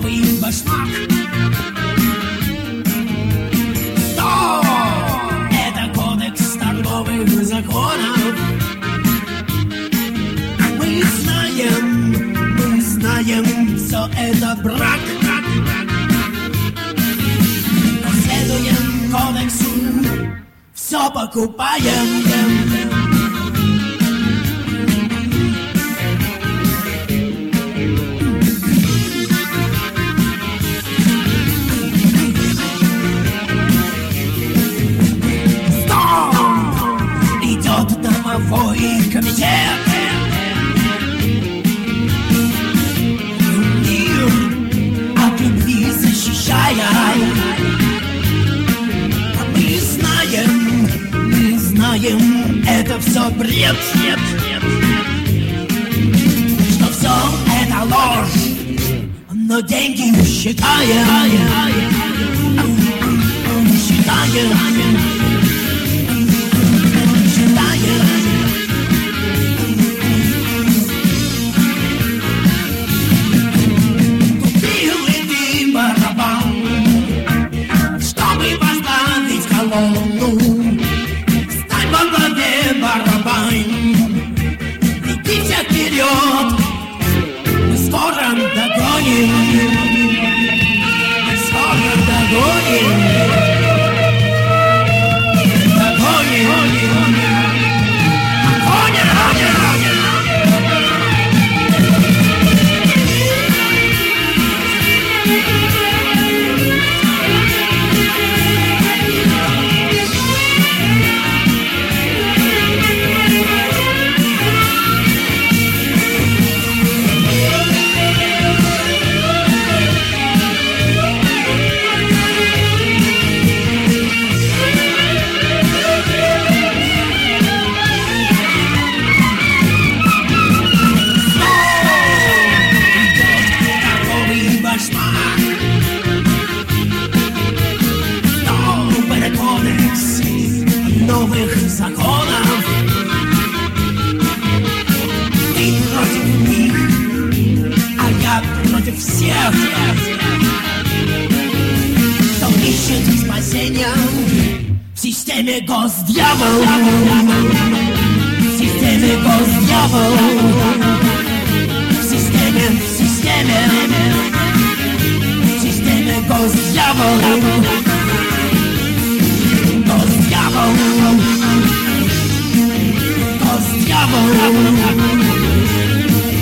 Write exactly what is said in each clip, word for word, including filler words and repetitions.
новый башмак. Что? Это кодекс торговых законов. Мы знаем, мы знаем, все это брак. Но следуем кодексу, все покупаем. Домовой комитет. Мир от любви защищая. А мы знаем, мы знаем, это все бред. Что все это ложь, но деньги считаем. Считаем. Стань во главе, барабан. Идите вперед, мы скоро догоним. Мы скоро догоним. Догоним. Новых законов. Ты против них, а я против всех. Кто ищет спасения в системе госдьявол. В системе госдьявол. В системе, в системе. В системе госдьявол.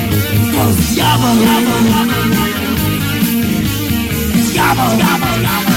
Дьявол, дьявол, дьявол, дьявол.